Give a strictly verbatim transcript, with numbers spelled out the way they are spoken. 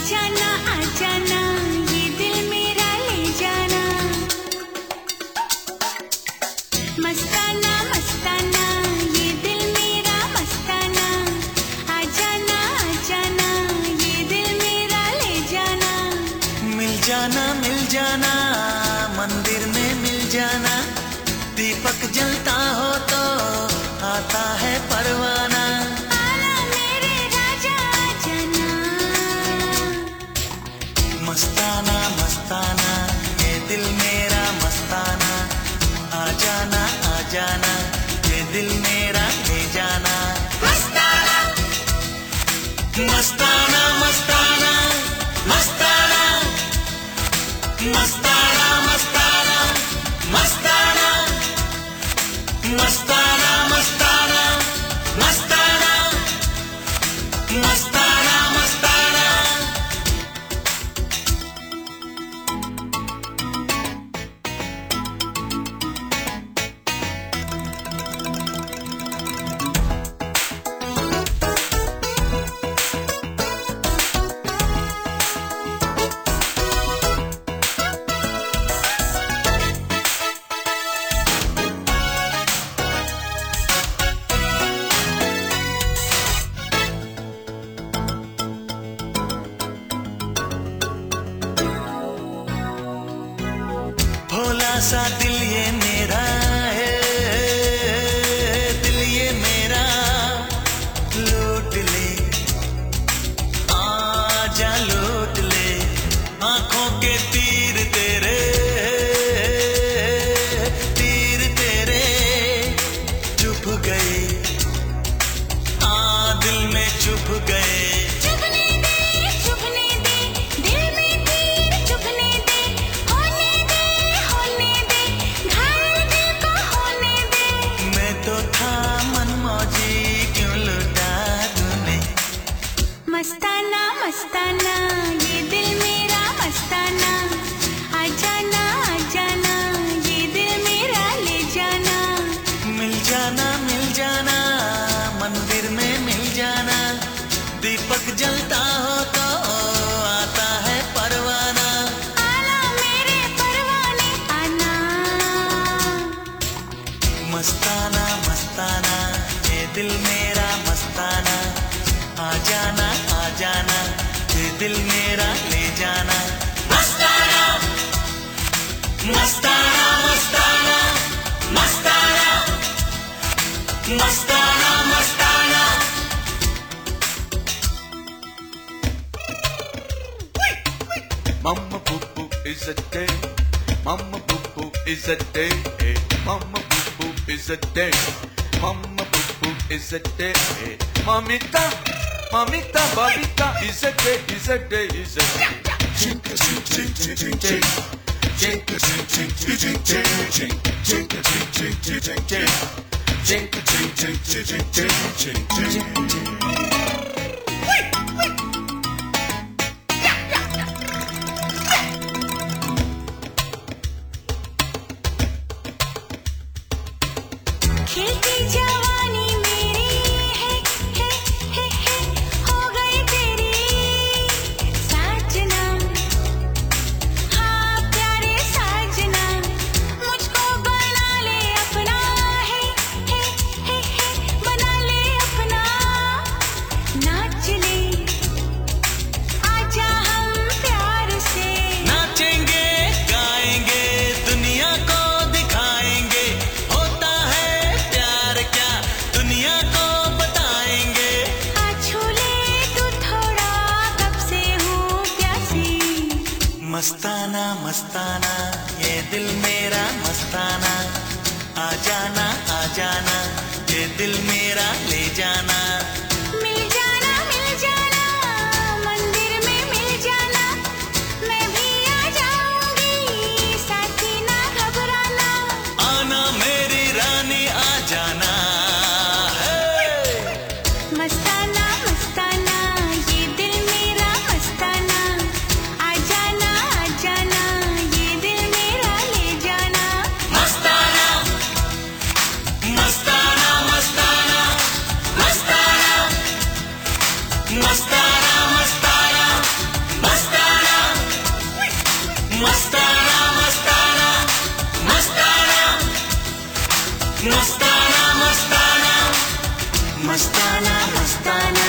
जाना आ जाना ये दिल मेरा ले जाना। मस्ताना मस्ताना ये दिल मेरा मस्ताना। आ जाना आ जाना ये दिल मेरा ले जाना। मिल जाना मिल जाना मंदिर में मिल जाना। दीपक जलता हो तो आता है परवाना। मस्ताना मस्ताना ये दिल मेरा मस्ताना। आ जाना आ जाना ये दिल मेरा ले जाना। मस्ताना मस्ताना मस्ताना मस्ताना मस्ताना मस्ताना मस्ताना मस्ताना मस्ताना मस्ताना मस्ताना मस्ताना। भोला सा दिल ये मेरा है, दिल ये मेरा लूट ले। आजा लूट ले आंखों के तीर तेरे, तीर तेरे चुप गए। आ दिल में चुप गए। मस्ताना मस्ताना ये दिल मेरा मस्ताना। आ जाना आ जाना ये दिल मेरा ले जाना। मिल जाना मिल जाना मंदिर में मिल जाना। दीपक जलता हो तो आता है परवाना। आना मेरे परवाने आना। मस्ताना मस्ताना ये दिल मेरा मस्ताना। आ जाना आ जाना ये दिल मेरा ले जाना। मस्ताना मस्ताना मस्ताना मस्ताना मस्ताना मस्ताना। Mama boo boo is a day. Mama boo boo is a day. Mama boo boo is a day. Mama boo boo is a day. Mamita, mamita, babita is a day, is a day, is a day. Chink chink chink chink chink. Chink chink chink chink chink. Chink chink chink chink chink. Chink chink chink chink chink chink. खिलती जवानी मेरी है है है है हो गई तेरी साजना। हाँ प्यारे साजना मुझको बना ले अपना है है है है बना ले अपना। नाच ले आजा हम प्यार से। नाचेंगे गाएंगे दुनिया को दिखाएंगे। होता है प्यार क्या दुनिया को बताएंगे। आ छू ले तू थोड़ा कब से हूँ प्यासी। मस्ताना मस्ताना ये दिल मेरा मस्ताना। आ जाना आ जाना ये दिल मेरा ले जाना। मिल जाना मिल जाना मंदिर में मिल जाना। मैं भी आ जाऊंगी साथी ना घबराना। आना मेरी रानी आ जाना। मस्ताना मस्ताना ये दिल मेरा मस्ताना। आ जाना आ जाना ये दिल मस्ताना मस्ताना